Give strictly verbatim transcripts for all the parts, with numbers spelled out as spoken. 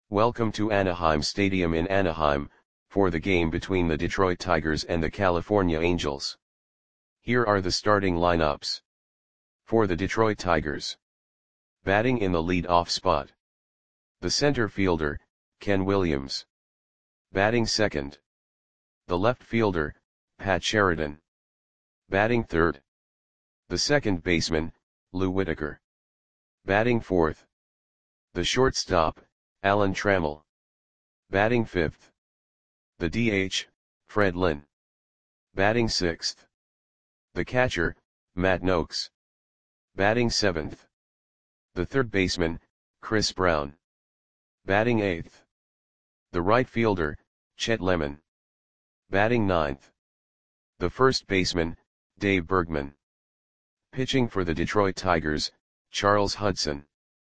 Welcome to Anaheim Stadium in Anaheim, for the game between the Detroit Tigers and the California Angels. Here are the starting lineups. For the Detroit Tigers. Batting in the lead-off spot. The center fielder, Ken Williams. Batting second. The left fielder, Pat Sheridan. Batting third. The second baseman, Lou Whitaker. Batting fourth. The shortstop, Alan Trammell. Batting fifth. The D H, Fred Lynn. Batting sixth. The catcher, Matt Nokes. Batting seventh. The third baseman, Chris Brown. Batting eighth. The right fielder, Chet Lemon. Batting ninth. The first baseman, Dave Bergman. Pitching for the Detroit Tigers, Charles Hudson.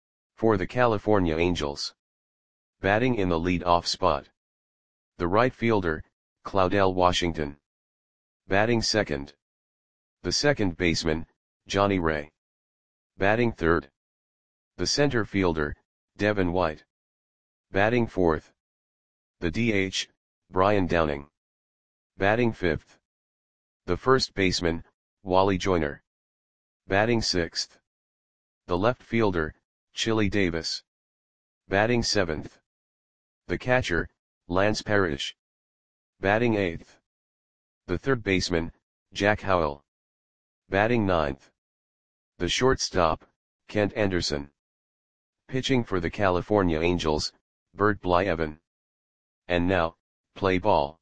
For the California Angels. Batting in the lead-off spot. The right fielder, Claudell Washington. Batting second. The second baseman, Johnny Ray. Batting third. The center fielder, Devin White. Batting fourth. The D H, Brian Downing. Batting fifth. The first baseman, Wally Joyner. Batting sixth. The left fielder, Chili Davis. Batting seventh. The catcher, Lance Parrish. Batting eighth. The third baseman, Jack Howell. Batting ninth. The shortstop, Kent Anderson. Pitching for the California Angels, Bert Blyleven. And now, play ball.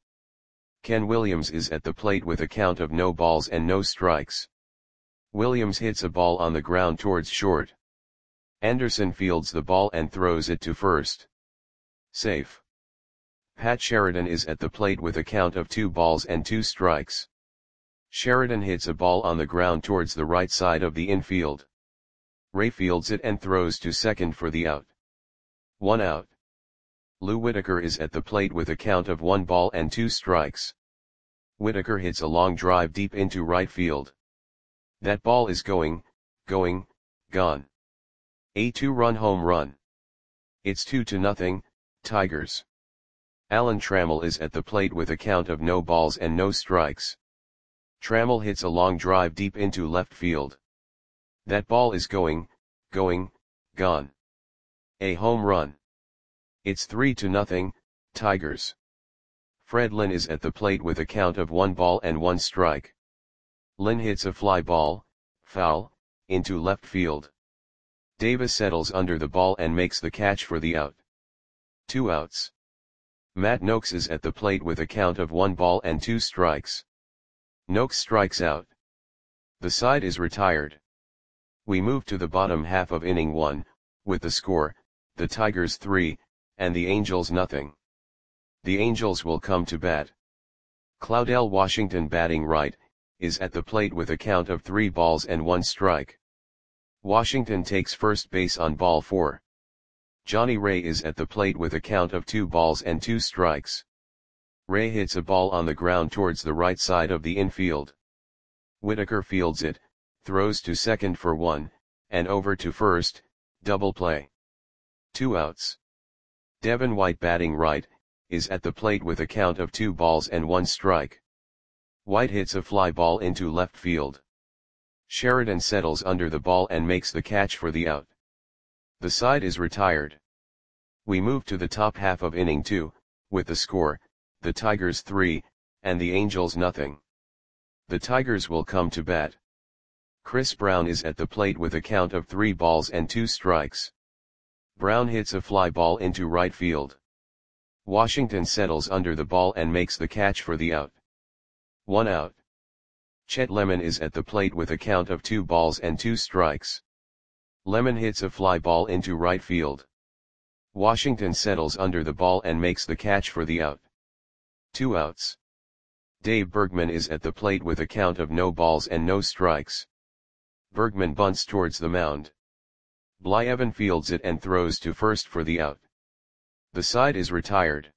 Ken Williams is at the plate with a count of no balls and no strikes. Williams hits a ball on the ground towards short. Anderson fields the ball and throws it to first. Safe. Pat Sheridan is at the plate with a count of two balls and two strikes. Sheridan hits a ball on the ground towards the right side of the infield. Ray fields it and throws to second for the out. One out. Lou Whitaker is at the plate with a count of one ball and two strikes. Whitaker hits a long drive deep into right field. That ball is going, going, gone. A two-run home run. It's two to nothing, Tigers. Alan Trammell is at the plate with a count of no balls and no strikes. Trammell hits a long drive deep into left field. That ball is going, going, gone. A home run. It's three to nothing, Tigers. Fred Lynn is at the plate with a count of one ball and one strike. Lynn hits a fly ball, foul, into left field. Davis settles under the ball and makes the catch for the out. Two outs. Matt Nokes is at the plate with a count of one ball and two strikes. Nokes strikes out. The side is retired. We move to the bottom half of inning one, with the score, the Tigers three, and the Angels nothing. The Angels will come to bat. Claudell Washington, batting right, is at the plate with a count of three balls and one strike. Washington takes first base on ball four. Johnny Ray is at the plate with a count of two balls and two strikes. Ray hits a ball on the ground towards the right side of the infield. Whitaker fields it, throws to second for one, and over to first, double play. Two outs. Devin White, batting right, is at the plate with a count of two balls and one strike. White hits a fly ball into left field. Sheridan settles under the ball and makes the catch for the out. The side is retired. We move to the top half of inning two, with the score, the Tigers three, and the Angels nothing. The Tigers will come to bat. Chris Brown is at the plate with a count of three balls and two strikes. Brown hits a fly ball into right field. Washington settles under the ball and makes the catch for the out. One out. Chet Lemon is at the plate with a count of two balls and two strikes. Lemon hits a fly ball into right field. Washington settles under the ball and makes the catch for the out. Two outs. Dave Bergman is at the plate with a count of no balls and no strikes. Bergman bunts towards the mound. Blyleven fields it and throws to first for the out. The side is retired.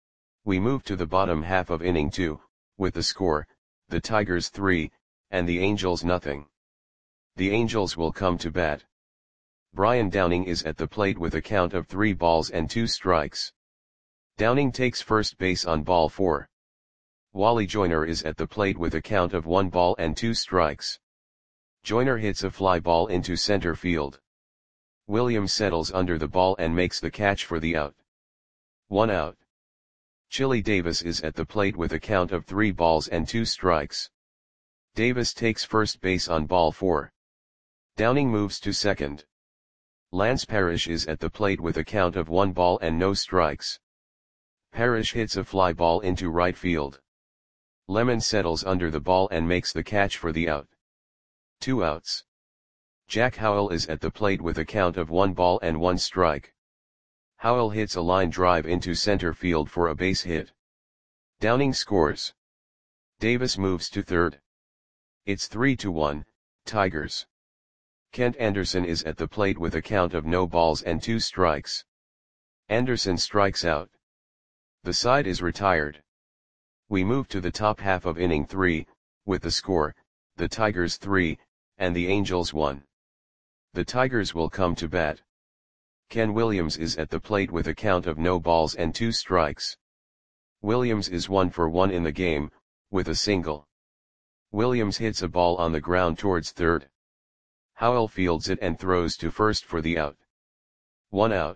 We move to the bottom half of inning two, with the score, the Tigers three, and the Angels nothing. The Angels will come to bat. Brian Downing is at the plate with a count of three balls and two strikes. Downing takes first base on ball four. Wally Joyner is at the plate with a count of one ball and two strikes. Joyner hits a fly ball into center field. Williams settles under the ball and makes the catch for the out. One out. Chili Davis is at the plate with a count of three balls and two strikes. Davis takes first base on ball four. Downing moves to second. Lance Parrish is at the plate with a count of one ball and no strikes. Parrish hits a fly ball into right field. Lemon settles under the ball and makes the catch for the out. Two outs. Jack Howell is at the plate with a count of one ball and one strike. Howell hits a line drive into center field for a base hit. Downing scores. Davis moves to third. It's three to one, Tigers. Kent Anderson is at the plate with a count of no balls and two strikes. Anderson strikes out. The side is retired. We move to the top half of inning three, with the score, the Tigers three, and the Angels one. The Tigers will come to bat. Ken Williams is at the plate with a count of no balls and two strikes. Williams is one for one in the game, with a single. Williams hits a ball on the ground towards third. Howell fields it and throws to first for the out. One out.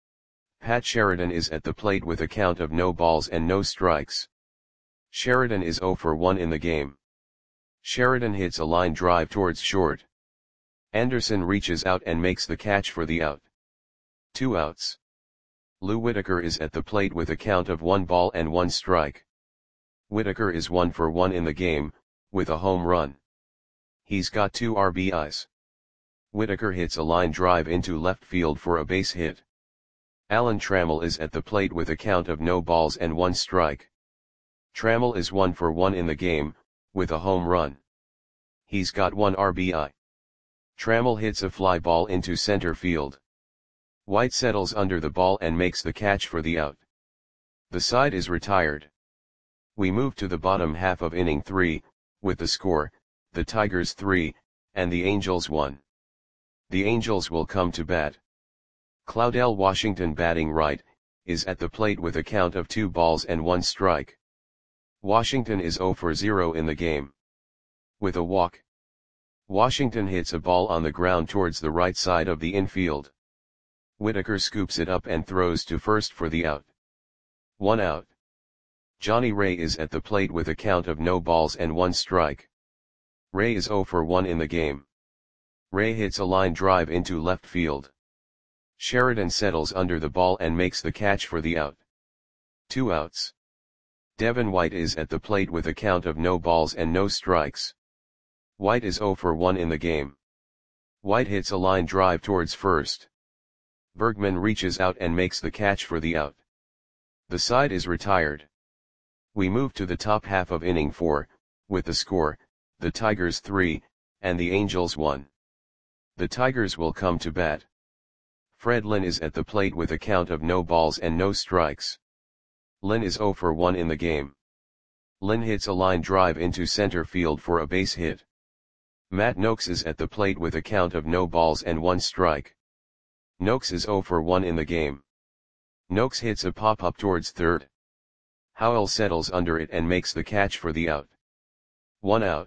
Pat Sheridan is at the plate with a count of no balls and no strikes. Sheridan is zero for one in the game. Sheridan hits a line drive towards short. Anderson reaches out and makes the catch for the out. Two outs. Lou Whitaker is at the plate with a count of one ball and one strike. Whitaker is one for one in the game, with a home run. He's got two R B Is. Whitaker hits a line drive into left field for a base hit. Alan Trammell is at the plate with a count of no balls and one strike. Trammell is one for one in the game, with a home run. He's got one R B I. Trammell hits a fly ball into center field. White settles under the ball and makes the catch for the out. The side is retired. We move to the bottom half of inning three, with the score, the Tigers three, and the Angels one. The Angels will come to bat. Claudell Washington, batting right, is at the plate with a count of two balls and one strike. Washington is zero for zero in the game. With a walk. Washington hits a ball on the ground towards the right side of the infield. Whitaker scoops it up and throws to first for the out. One out. Johnny Ray is at the plate with a count of no balls and one strike. Ray is zero for one in the game. Ray hits a line drive into left field. Sheridan settles under the ball and makes the catch for the out. Two outs. Devin White is at the plate with a count of no balls and no strikes. White is zero for one in the game. White hits a line drive towards first. Bergman reaches out and makes the catch for the out. The side is retired. We move to the top half of inning four, with the score, the Tigers three, and the Angels one. The Tigers will come to bat. Fred Lynn is at the plate with a count of no balls and no strikes. Lynn is zero for one in the game. Lynn hits a line drive into center field for a base hit. Matt Noakes is at the plate with a count of no balls and one strike. Noakes is zero for one in the game. Noakes hits a pop-up towards third. Howell settles under it and makes the catch for the out. One out.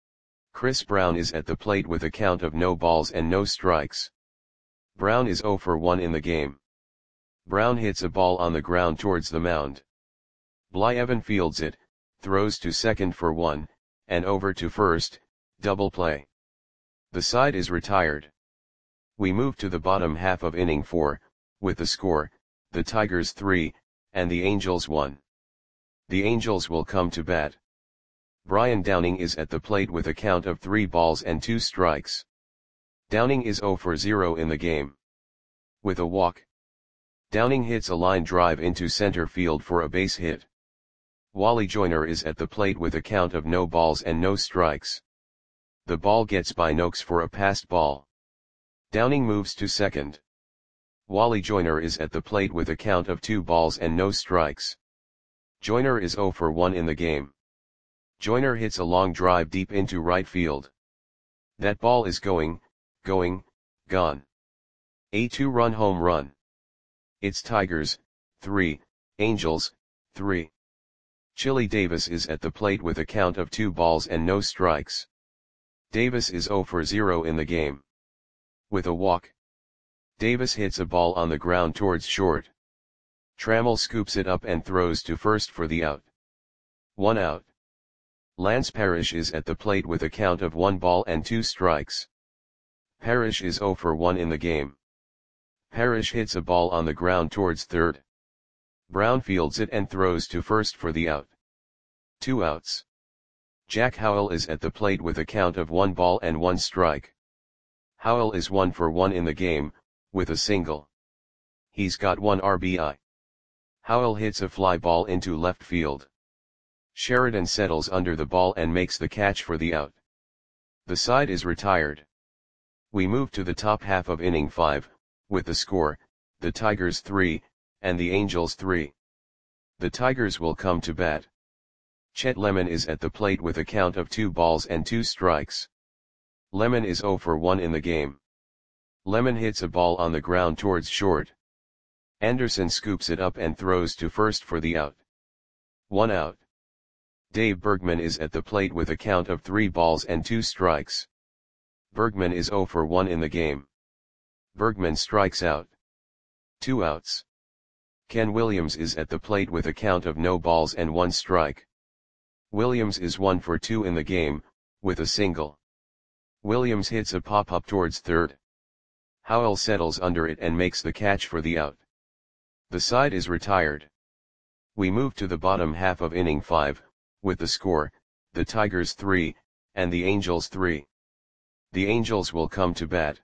Chris Brown is at the plate with a count of no balls and no strikes. Brown is zero for one in the game. Brown hits a ball on the ground towards the mound. Blyevin fields it, throws to second for one, and over to first, double play. The side is retired. We move to the bottom half of inning four, with the score, the Tigers three, and the Angels one. The Angels will come to bat. Brian Downing is at the plate with a count of three balls and two strikes. Downing is zero for zero in the game. With a walk. Downing hits a line drive into center field for a base hit. Wally Joyner is at the plate with a count of no balls and no strikes. The ball gets by Noakes for a passed ball. Downing moves to second. Wally Joyner is at the plate with a count of two balls and no strikes. Joyner is zero for one in the game. Joyner hits a long drive deep into right field. That ball is going, going, gone. A two-run home run. It's Tigers, three, Angels, three. Chili Davis is at the plate with a count of two balls and no strikes. Davis is zero for zero in the game. With a walk, Davis hits a ball on the ground towards short. Trammell scoops it up and throws to first for the out. One out. Lance Parrish is at the plate with a count of one ball and two strikes. Parrish is zero for one in the game. Parrish hits a ball on the ground towards third. Brown fields it and throws to first for the out. Two outs. Jack Howell is at the plate with a count of one ball and one strike. Howell is one for one in the game, with a single. He's got one R B I. Howell hits a fly ball into left field. Sheridan settles under the ball and makes the catch for the out. The side is retired. We move to the top half of inning five, with the score, the Tigers three, and the Angels three. The Tigers will come to bat. Chet Lemon is at the plate with a count of two balls and two strikes. Lemon is zero for one in the game. Lemon hits a ball on the ground towards short. Anderson scoops it up and throws to first for the out. One out. Dave Bergman is at the plate with a count of three balls and two strikes. Bergman is zero for one in the game. Bergman strikes out. Two outs. Ken Williams is at the plate with a count of no balls and one strike. Williams is one for two in the game, with a single. Williams hits a pop-up towards third. Howell settles under it and makes the catch for the out. The side is retired. We move to the bottom half of inning five, with the score, the Tigers three, and the Angels three. The Angels will come to bat.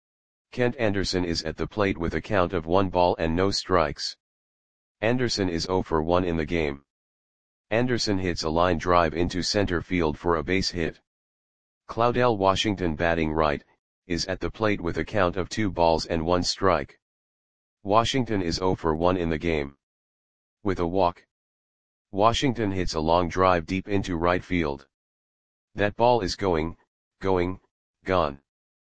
Kent Anderson is at the plate with a count of one ball and no strikes. Anderson is zero for one in the game. Anderson hits a line drive into center field for a base hit. Claudell Washington, batting right, is at the plate with a count of two balls and one strike. Washington is zero for one in the game. With a walk, Washington hits a long drive deep into right field. That ball is going, going, gone.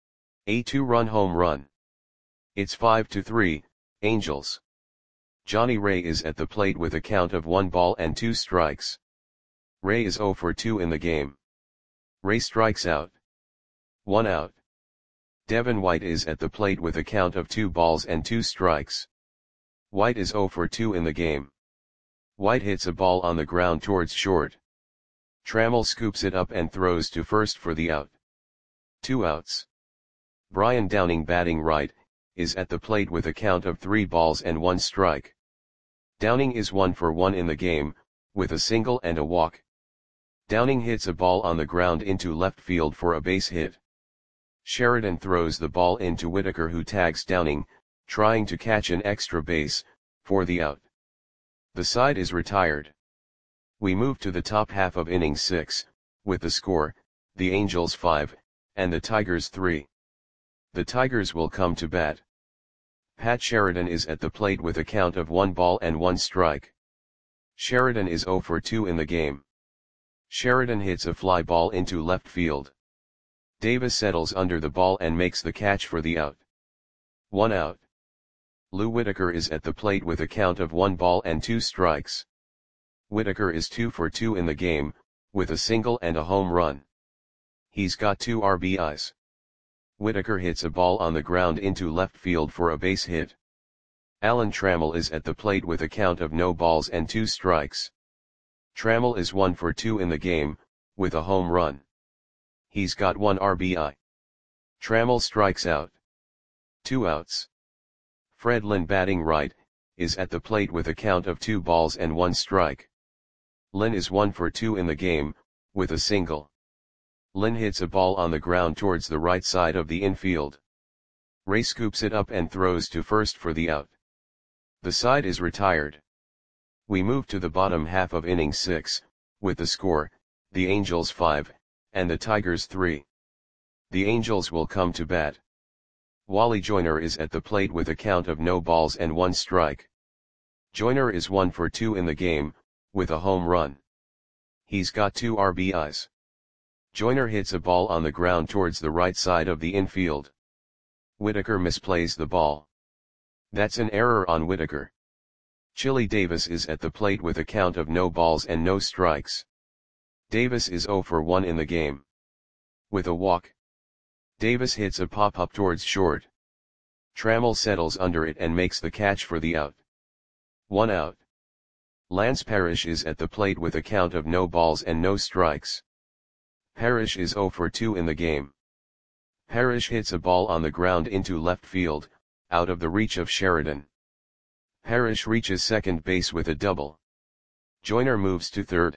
A two-run home run. It's five to three, Angels. Johnny Ray is at the plate with a count of one ball and two strikes. Ray is zero for two in the game. Ray strikes out. One out. Devin White is at the plate with a count of two balls and two strikes. White is zero for two in the game. White hits a ball on the ground towards short. Trammell scoops it up and throws to first for the out. Two outs. Brian Downing, batting right, is at the plate with a count of three balls and one strike. Downing is one for one in the game, with a single and a walk. Downing hits a ball on the ground into left field for a base hit. Sheridan throws the ball into Whitaker, who tags Downing, trying to catch an extra base, for the out. The side is retired. We move to the top half of inning six, with the score, the Angels five, and the Tigers three. The Tigers will come to bat. Pat Sheridan is at the plate with a count of one ball and one strike. Sheridan is zero for two in the game. Sheridan hits a fly ball into left field. Davis settles under the ball and makes the catch for the out. One out. Lou Whitaker is at the plate with a count of one ball and two strikes. Whitaker is two for two in the game, with a single and a home run. He's got two R B Is. Whitaker hits a ball on the ground into left field for a base hit. Alan Trammell is at the plate with a count of no balls and two strikes. Trammell is one for two in the game, with a home run. He's got one R B I. Trammell strikes out. Two outs. Fred Lynn, batting right, is at the plate with a count of two balls and one strike. Lynn is one for two in the game, with a single. Lynn hits a ball on the ground towards the right side of the infield. Ray scoops it up and throws to first for the out. The side is retired. We move to the bottom half of inning six, with the score, the Angels five, and the Tigers three. The Angels will come to bat. Wally Joyner is at the plate with a count of no balls and one strike. Joyner is one for two in the game, with a home run. He's got two R B Is. Joyner hits a ball on the ground towards the right side of the infield. Whitaker misplays the ball. That's an error on Whitaker. Chili Davis is at the plate with a count of no balls and no strikes. Davis is zero for one in the game. With a walk, Davis hits a pop-up towards short. Trammell settles under it and makes the catch for the out. One out. Lance Parrish is at the plate with a count of no balls and no strikes. Parrish is zero for two in the game. Parrish hits a ball on the ground into left field, out of the reach of Sheridan. Parrish reaches second base with a double. Joyner moves to third.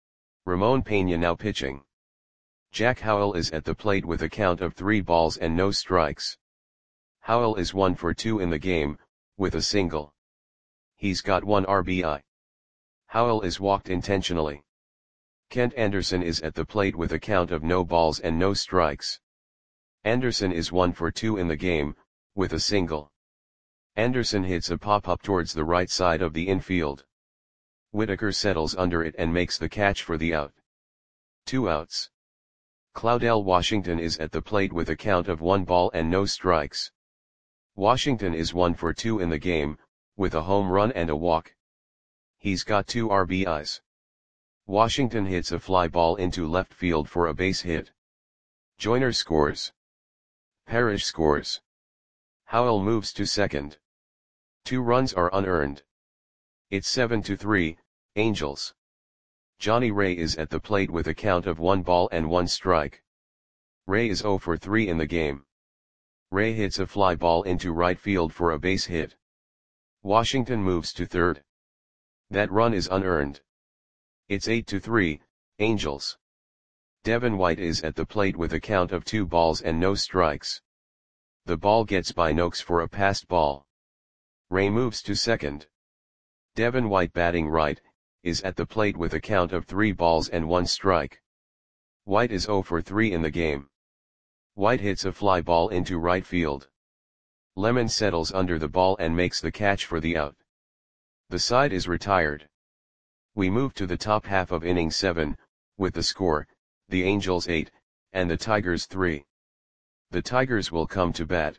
Ramon Peña now pitching. Jack Howell is at the plate with a count of three balls and no strikes. Howell is one for two in the game, with a single. He's got one R B I. Howell is walked intentionally. Kent Anderson is at the plate with a count of no balls and no strikes. Anderson is one for two in the game, with a single. Anderson hits a pop-up towards the right side of the infield. Whitaker settles under it and makes the catch for the out. Two outs. Claudell Washington is at the plate with a count of one ball and no strikes. Washington is one for two in the game, with a home run and a walk. He's got two R B Is. Washington hits a fly ball into left field for a base hit. Joyner scores. Parrish scores. Howell moves to second. Two runs are unearned. It's seven to three, Angels. Johnny Ray is at the plate with a count of one ball and one strike. Ray is zero for three in the game. Ray hits a fly ball into right field for a base hit. Washington moves to third. That run is unearned. It's eight to three, Angels. Devin White is at the plate with a count of two balls and no strikes. The ball gets by Noakes for a passed ball. Ray moves to second. Devin White, batting right, is at the plate with a count of three balls and one strike. White is zero for three in the game. White hits a fly ball into right field. Lemon settles under the ball and makes the catch for the out. The side is retired. We move to the top half of inning seven, with the score, the Angels eight, and the Tigers three. The Tigers will come to bat.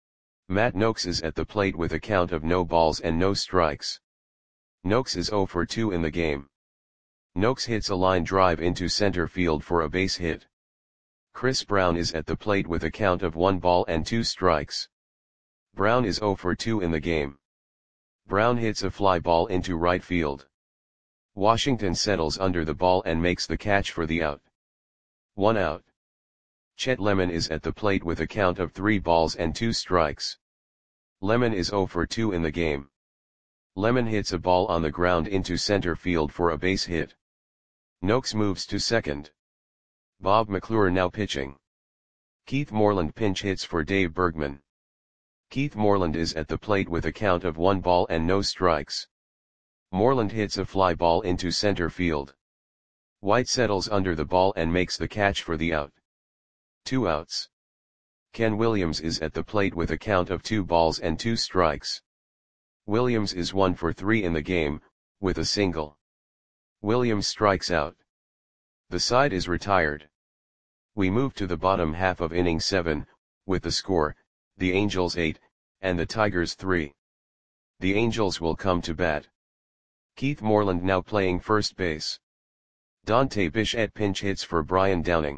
Matt Noakes is at the plate with a count of no balls and no strikes. Noakes is zero for two in the game. Noakes hits a line drive into center field for a base hit. Chris Brown is at the plate with a count of one ball and two strikes. Brown is zero for two in the game. Brown hits a fly ball into right field. Washington settles under the ball and makes the catch for the out. One out. Chet Lemon is at the plate with a count of three balls and two strikes. Lemon is zero for two in the game. Lemon hits a ball on the ground into center field for a base hit. Noakes moves to second. Bob McClure now pitching. Keith Moreland pinch hits for Dave Bergman. Keith Moreland is at the plate with a count of one ball and no strikes. Moreland hits a fly ball into center field. White settles under the ball and makes the catch for the out. Two outs. Ken Williams is at the plate with a count of two balls and two strikes. Williams is one for three in the game, with a single. Williams strikes out. The side is retired. We move to the bottom half of inning seven, with the score, the Angels eight, and the Tigers three. The Angels will come to bat. Keith Moreland now playing first base. Dante Bichette pinch hits for Brian Downing.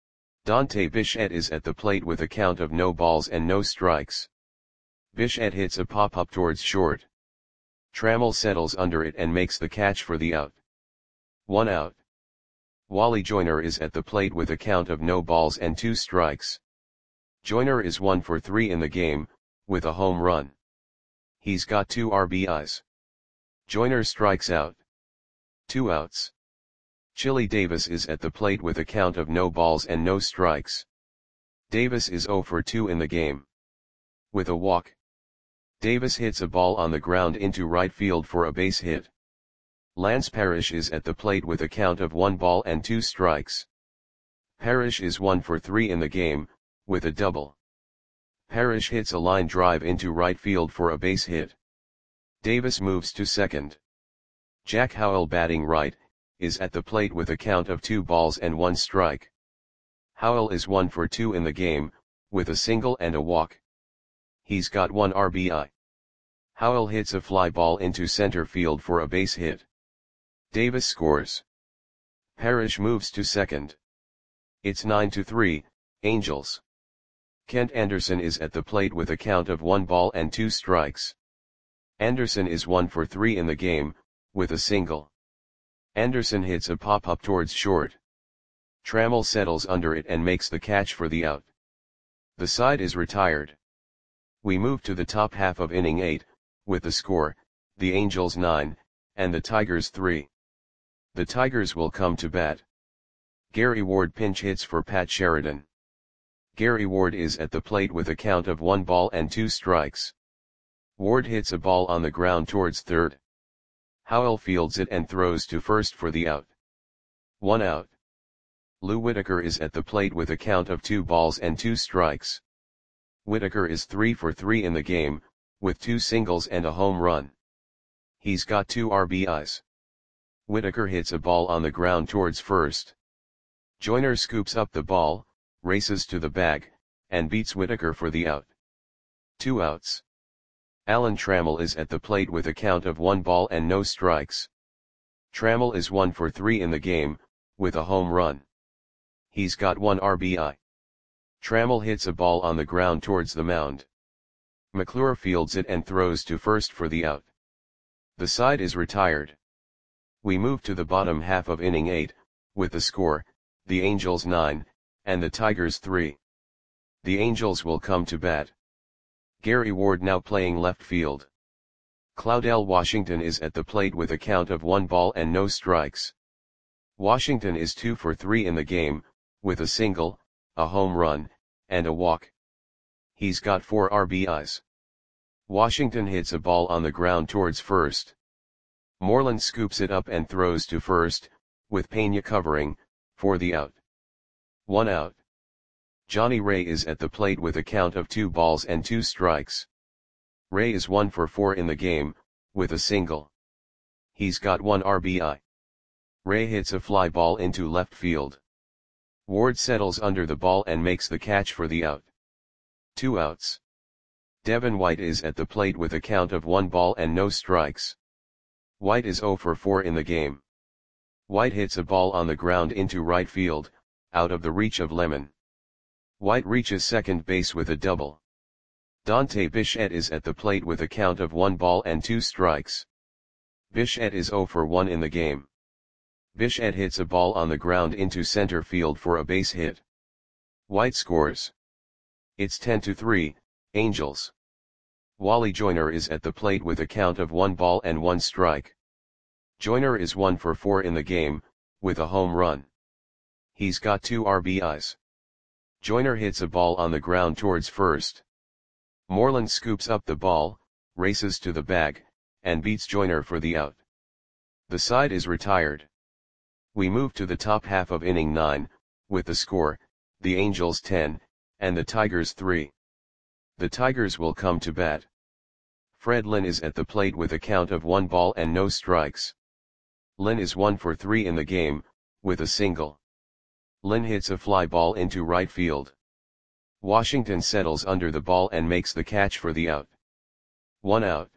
Dante Bichette is at the plate with a count of no balls and no strikes. Bichette hits a pop-up towards short. Trammell settles under it and makes the catch for the out. One out. Wally Joyner is at the plate with a count of no balls and two strikes. Joyner is one for three in the game, with a home run. He's got two R B Is. Joyner strikes out. Two outs. Chili Davis is at the plate with a count of no balls and no strikes. Davis is zero for two in the game. With a walk, Davis hits a ball on the ground into right field for a base hit. Lance Parrish is at the plate with a count of one ball and two strikes. Parrish is one for three in the game, with a double. Parrish hits a line drive into right field for a base hit. Davis moves to second. Jack Howell, batting right, is at the plate with a count of two balls and one strike. Howell is one for two in the game, with a single and a walk. He's got one R B I. Howell hits a fly ball into center field for a base hit. Davis scores. Parrish moves to second. It's nine to three, Angels. Kent Anderson is at the plate with a count of one ball and two strikes. Anderson is one for three in the game, with a single. Anderson hits a pop-up towards short. Trammell settles under it and makes the catch for the out. The side is retired. We move to the top half of inning eight, with the score, the Angels nine, and the Tigers three. The Tigers will come to bat. Gary Ward pinch hits for Pat Sheridan. Gary Ward is at the plate with a count of one ball and two strikes. Ward hits a ball on the ground towards third. Howell fields it and throws to first for the out. One out. Lou Whitaker is at the plate with a count of two balls and two strikes. Whitaker is three for three in the game, with two singles and a home run. He's got two R B Is. Whitaker hits a ball on the ground towards first. Joyner scoops up the ball, races to the bag, and beats Whitaker for the out. Two outs. Alan Trammell is at the plate with a count of one ball and no strikes. Trammell is one for three in the game, with a home run. He's got one R B I. Trammell hits a ball on the ground towards the mound. McClure fields it and throws to first for the out. The side is retired. We move to the bottom half of inning eight, with the score, the Angels nine, and the Tigers three. The Angels will come to bat. Gary Ward now playing left field. Claudell Washington is at the plate with a count of one ball and no strikes. Washington is two for three in the game, with a single, a home run, and a walk. He's got four R B Is. Washington hits a ball on the ground towards first. Moreland scoops it up and throws to first, with Pena covering, for the out. One out. Johnny Ray is at the plate with a count of two balls and two strikes. Ray is one for four in the game, with a single. He's got one R B I. Ray hits a fly ball into left field. Ward settles under the ball and makes the catch for the out. Two outs. Devin White is at the plate with a count of one ball and no strikes. White is zero for four in the game. White hits a ball on the ground into right field, out of the reach of Lemon. White reaches second base with a double. Dante Bichette is at the plate with a count of one ball and two strikes. Bichette is zero for one in the game. Bichette hits a ball on the ground into center field for a base hit. White scores. It's ten to three, Angels. Wally Joyner is at the plate with a count of one ball and one strike. Joyner is one for four in the game, with a home run. He's got two R B Is. Joyner hits a ball on the ground towards first. Moreland scoops up the ball, races to the bag, and beats Joyner for the out. The side is retired. We move to the top half of inning nine, with the score, the Angels ten, and the Tigers three. The Tigers will come to bat. Fred Lynn is at the plate with a count of one ball and no strikes. Lynn is one for three in the game, with a single. Lynn hits a fly ball into right field. Washington settles under the ball and makes the catch for the out. One out.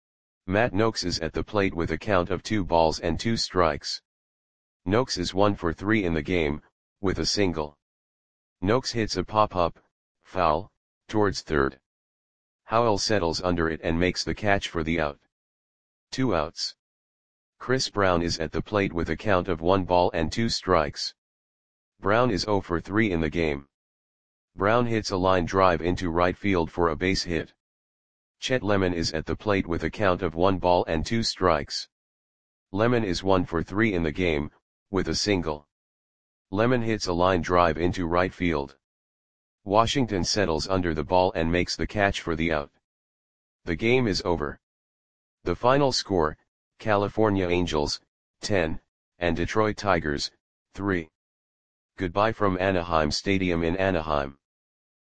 Matt Noakes is at the plate with a count of two balls and two strikes. Noakes is one for three in the game, with a single. Noakes hits a pop-up, foul, towards third. Howell settles under it and makes the catch for the out. Two outs. Chris Brown is at the plate with a count of one ball and two strikes. Brown is zero for three in the game. Brown hits a line drive into right field for a base hit. Chet Lemon is at the plate with a count of one ball and two strikes. Lemon is one for three in the game, with a single. Lemon hits a line drive into right field. Washington settles under the ball and makes the catch for the out. The game is over. The final score, California Angels, ten, and Detroit Tigers, three. Goodbye from Anaheim Stadium in Anaheim.